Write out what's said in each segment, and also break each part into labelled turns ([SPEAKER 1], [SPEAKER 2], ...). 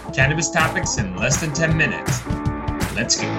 [SPEAKER 1] Cannabis topics in less than 10 minutes. Let's go.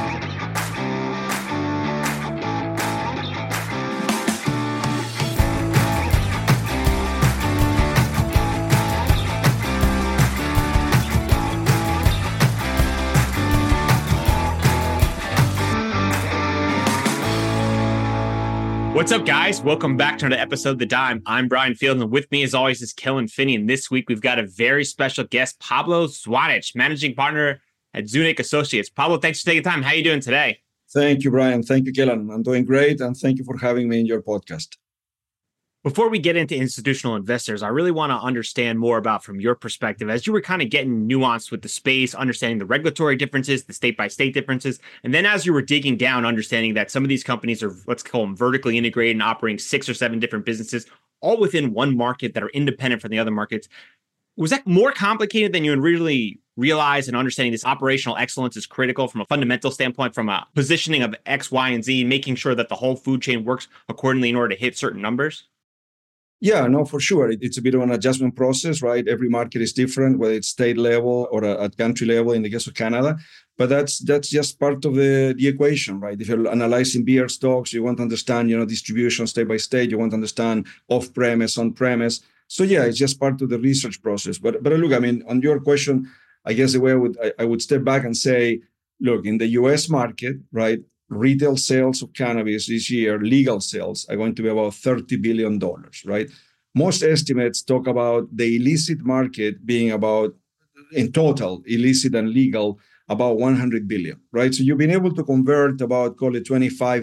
[SPEAKER 1] What's up, guys? Welcome back to another episode of The Dime. I'm Brian Field, and with me, as always, is Kellen Finney. And this week, we've got a very special guest, Pablo Zuanich, managing partner at Zunic Associates. Pablo, thanks for taking time. How are you doing today?
[SPEAKER 2] Thank you, Brian. Thank you, Kellen. I'm doing great, and thank you for having me in your podcast.
[SPEAKER 1] Before we get into institutional investors, I really want to understand more about, from your perspective, as you were kind of getting nuanced with the space, understanding the regulatory differences, the state-by-state differences, and then as you were digging down, understanding that some of these companies are, let's call them, vertically integrated and operating 6 or 7 different businesses, all within one market that are independent from the other markets. Was that more complicated than you really realized, and understanding this operational excellence is critical from a fundamental standpoint, from a positioning of X, Y, and Z, making sure that the whole food chain works accordingly in order to hit certain numbers?
[SPEAKER 2] Yeah, no, for sure. It's a bit of an adjustment process, right? Every market is different, whether it's state level or at country level in the case of Canada. But that's just part of the equation, right? If you're analyzing beer stocks, you want to understand, distribution state by state. You want to understand off-premise, on-premise. So yeah, it's just part of the research process. But look, I mean, on your question, I guess the way I would step back and say, look, in the U.S. market, right, retail sales of cannabis this year, legal sales, are going to be about $30 billion, right? Most estimates talk about the illicit market being about, in total, illicit and legal, about 100 billion, right? So you've been able to convert about, call it 25,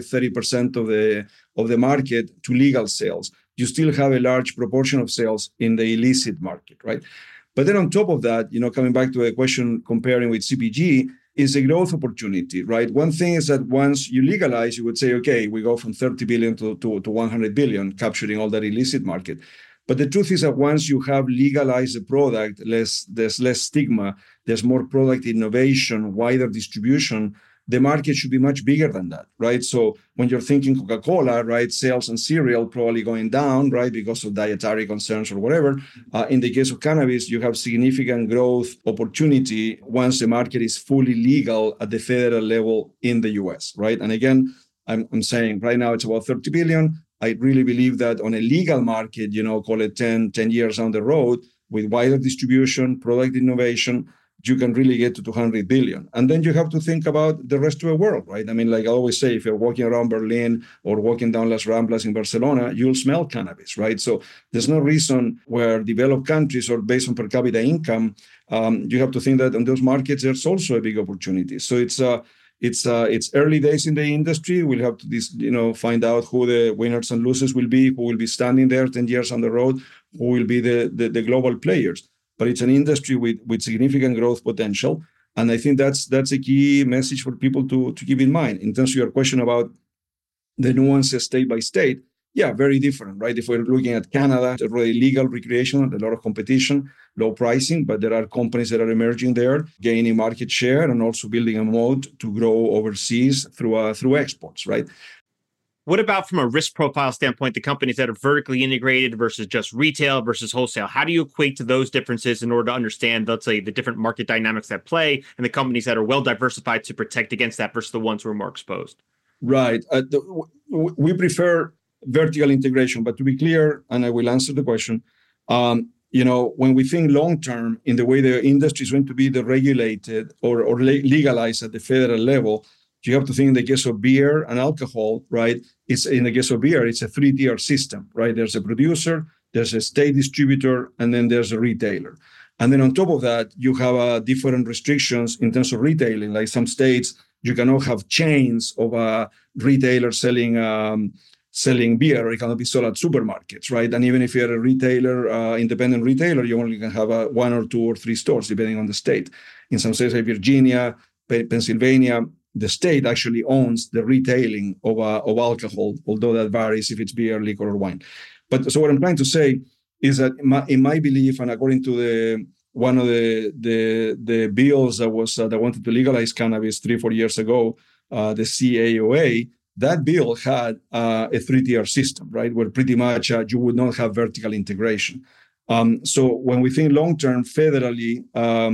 [SPEAKER 2] 30% of the market to legal sales. You still have a large proportion of sales in the illicit market, right? But then on top of that, coming back to a question comparing with CPG, is a growth opportunity, right? One thing is that once you legalize, you would say, okay, we go from 30 billion to 100 billion, capturing all that illicit market. But the truth is that once you have legalized the product, there's less stigma, there's more product innovation, wider distribution. The market should be much bigger than that, right? So when you're thinking Coca-Cola, right, sales and cereal probably going down, right, because of dietary concerns or whatever. In the case of cannabis, you have significant growth opportunity once the market is fully legal at the federal level in the US, right? And again, I'm saying right now it's about 30 billion. I really believe that on a legal market, call it 10 years down the road, with wider distribution, product innovation, you can really get to 200 billion. And then you have to think about the rest of the world, right? I mean, like I always say, if you're walking around Berlin or walking down Las Ramblas in Barcelona, you'll smell cannabis, right? So there's no reason where developed countries or based on per capita income, you have to think that in those markets, there's also a big opportunity. So it's early days in the industry. We'll have to find out who the winners and losers will be, who will be standing there 10 years on the road, who will be the global players. But it's an industry with significant growth potential. And I think that's a key message for people to keep in mind. In terms of your question about the nuances state by state, yeah, very different, right? If we're looking at Canada, it's already legal recreational, a lot of competition, low pricing, but there are companies that are emerging there, gaining market share and also building a moat to grow overseas through exports, right?
[SPEAKER 1] What about from a risk profile standpoint, the companies that are vertically integrated versus just retail versus wholesale? How do you equate to those differences in order to understand, let's say, the different market dynamics that play and the companies that are well diversified to protect against that versus the ones who are more exposed?
[SPEAKER 2] Right. We prefer vertical integration, but to be clear, and I will answer the question, when we think long-term in the way the industry is going to be deregulated or legalized at the federal level, you have to think in the case of beer and alcohol, right? In the case of beer, it's a 3-tier system, right? There's a producer, there's a state distributor, and then there's a retailer. And then on top of that, you have different restrictions in terms of retailing. Like some states, you cannot have chains of retailers selling beer. It cannot be sold at supermarkets, right? And even if you're a retailer, independent retailer, you only can have 1 or 2 or 3 stores, depending on the state. In some states like Virginia, Pennsylvania, the state actually owns the retailing of alcohol, although that varies if it's beer, liquor, or wine. But so what I'm trying to say is that in my belief, and according to one of the bills that wanted to legalize cannabis 3-4 years ago, the CAOA, that bill had a 3-tier system, right, where pretty much you would not have vertical integration. So when we think long-term federally,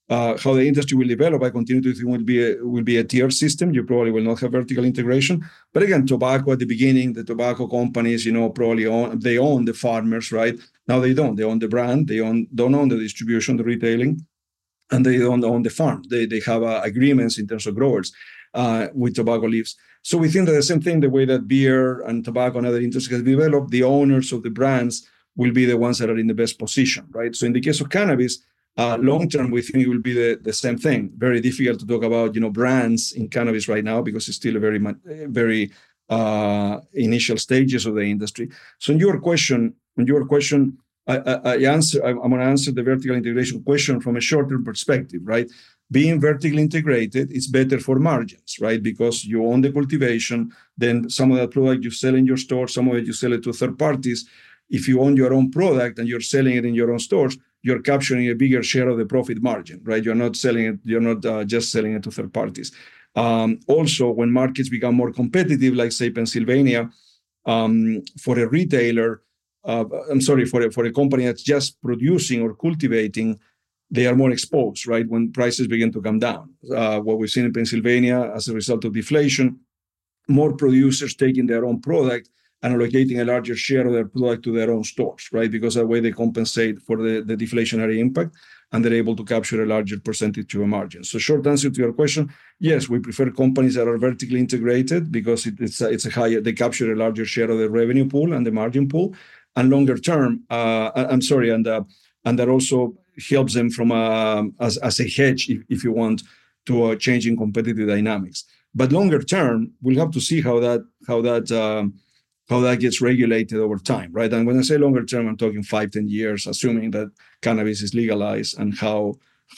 [SPEAKER 2] how the industry will develop, I continue to think will be a tier system. You probably will not have vertical integration. But again, tobacco at the beginning, the tobacco companies, probably own the farmers, right? Now they don't. They own the brand. They don't own the distribution, the retailing, and they don't own the farm. They have agreements in terms of growers with tobacco leaves. So we think that the same thing, the way that beer and tobacco and other industries have developed, the owners of the brands will be the ones that are in the best position, right? So in the case of cannabis, long term, we think it will be the same thing. Very difficult to talk about, brands in cannabis right now because it's still a very initial stages of the industry. So, on your question, I'm going to answer the vertical integration question from a short-term perspective, right? Being vertically integrated is better for margins, right? Because you own the cultivation, then some of that product you sell in your store, some of it you sell it to third parties. If you own your own product and you're selling it in your own stores, you're capturing a bigger share of the profit margin, right? You're not selling it. You're not just selling it to third parties. Also, when markets become more competitive, like say Pennsylvania, for a retailer, for a company that's just producing or cultivating, they are more exposed, right? When prices begin to come down. What we've seen in Pennsylvania as a result of deflation, more producers taking their own product and allocating a larger share of their product to their own stores, right? Because that way they compensate for the deflationary impact and they're able to capture a larger percentage of a margin. So short answer to your question, yes, we prefer companies that are vertically integrated because it's a higher, they capture a larger share of the revenue pool and the margin pool. And longer term, and that also helps them from as a hedge, if you want, to changing competitive dynamics. But longer term, we'll have to see how that gets regulated over time, right? And when I say longer term, I'm talking 5-10 years, assuming that cannabis is legalized and how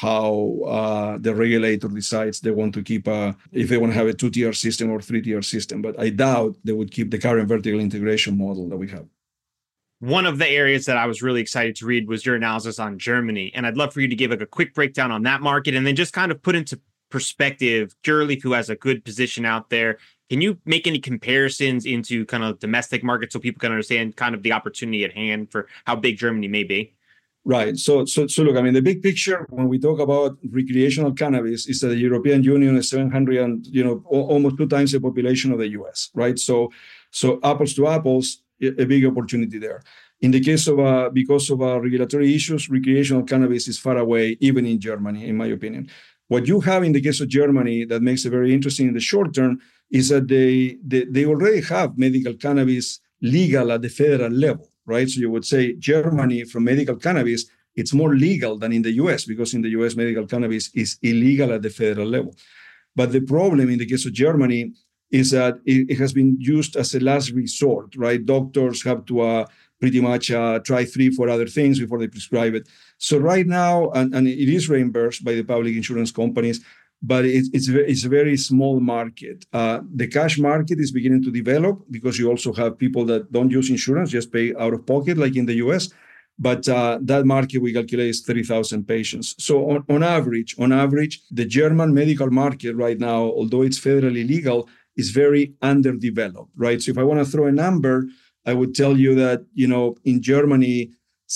[SPEAKER 2] the regulator decides they want to keep if they want to have a 2-tier system or 3-tier system. But I doubt they would keep the current vertical integration model that we have.
[SPEAKER 1] One of the areas that I was really excited to read was your analysis on Germany. And I'd love for you to give a quick breakdown on that market and then just kind of put into perspective Curaleaf, who has a good position out there. Can you make any comparisons into kind of domestic markets so people can understand kind of the opportunity at hand for how big Germany may be?
[SPEAKER 2] Right. So look, I mean, the big picture when we talk about recreational cannabis is that the European Union is 700 and, almost 2 times the population of the US, right? So apples to apples, a big opportunity there. In the case of, because of regulatory issues, recreational cannabis is far away, even in Germany, in my opinion. What you have in the case of Germany that makes it very interesting in the short term is that they already have medical cannabis legal at the federal level, right? So you would say Germany, from medical cannabis, it's more legal than in the US, because in the US, medical cannabis is illegal at the federal level. But the problem in the case of Germany is that it has been used as a last resort, right? Doctors have to pretty much try 3-4 other things before they prescribe it. So right now, and it is reimbursed by the public insurance companies, but it's a very small market. The cash market is beginning to develop because you also have people that don't use insurance, just pay out of pocket, like in the US. But that market we calculate is 30,000 patients. So on average, the German medical market right now, although it's federally legal, is very underdeveloped, right? So if I want to throw a number, I would tell you that, in Germany,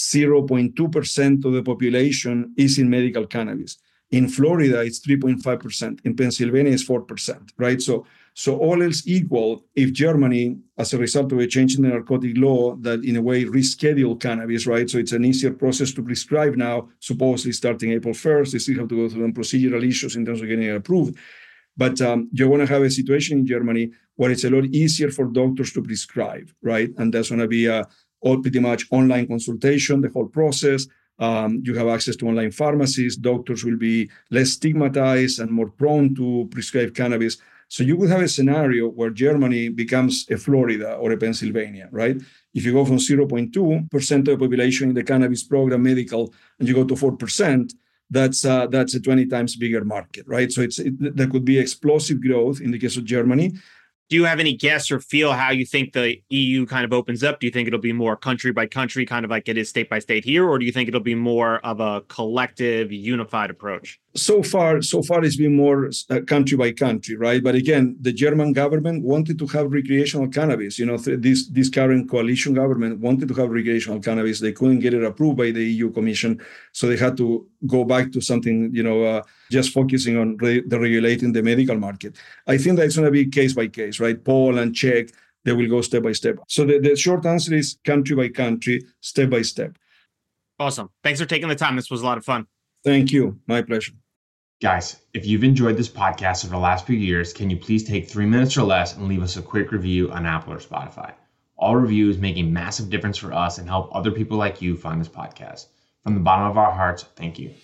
[SPEAKER 2] 0.2% of the population is in medical cannabis. In Florida, it's 3.5%. In Pennsylvania, it's 4%, right? So all else equal, if Germany, as a result of a change in the narcotic law that in a way rescheduled cannabis, right? So it's an easier process to prescribe now, supposedly starting April 1st. They still have to go through some procedural issues in terms of getting it approved. But you're going to have a situation in Germany where it's a lot easier for doctors to prescribe, right? And that's going to be all pretty much online consultation, the whole process. You have access to online pharmacies. Doctors will be less stigmatized and more prone to prescribe cannabis. So you would have a scenario where Germany becomes a Florida or a Pennsylvania, right? If you go from 0.2% of the population in the cannabis program medical and you go to 4%, that's a 20 times bigger market, right? So there could be explosive growth in the case of Germany.
[SPEAKER 1] Do you have any guess or feel how you think the EU kind of opens up? Do you think it'll be more country by country, kind of like it is state by state here? Or do you think it'll be more of a collective, unified approach?
[SPEAKER 2] So far, it's been more country by country, right? But again, the German government wanted to have recreational cannabis. This current coalition government wanted to have recreational cannabis. They couldn't get it approved by the EU Commission. So they had to go back to something, just focusing on the regulating the medical market. I think that's going to be case by case, right? Poland, Czech, they will go step by step. So the short answer is country by country, step by step.
[SPEAKER 1] Awesome. Thanks for taking the time. This was a lot of fun.
[SPEAKER 2] Thank you. My pleasure.
[SPEAKER 3] Guys, if you've enjoyed this podcast over the last few years, can you please take 3 minutes or less and leave us a quick review on Apple or Spotify? All reviews make a massive difference for us and help other people like you find this podcast. From the bottom of our hearts, thank you.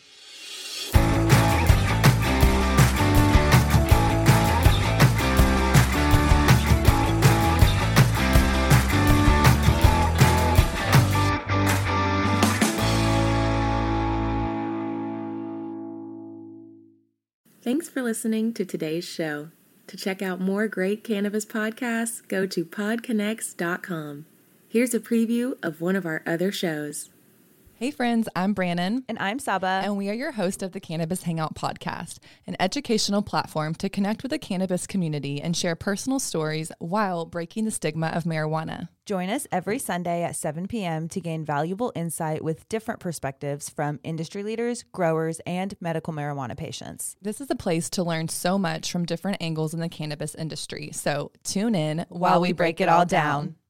[SPEAKER 4] Thanks for listening to today's show. To check out more great cannabis podcasts, go to podconnects.com. Here's a preview of one of our other shows.
[SPEAKER 5] Hey friends, I'm Brannon.
[SPEAKER 6] And I'm Saba.
[SPEAKER 5] And we are your host of the Cannabis Hangout podcast, an educational platform to connect with the cannabis community and share personal stories while breaking the stigma of marijuana.
[SPEAKER 6] Join us every Sunday at 7 p.m. to gain valuable insight with different perspectives from industry leaders, growers, and medical marijuana patients.
[SPEAKER 5] This is a place to learn so much from different angles in the cannabis industry. So tune in while we break it all down.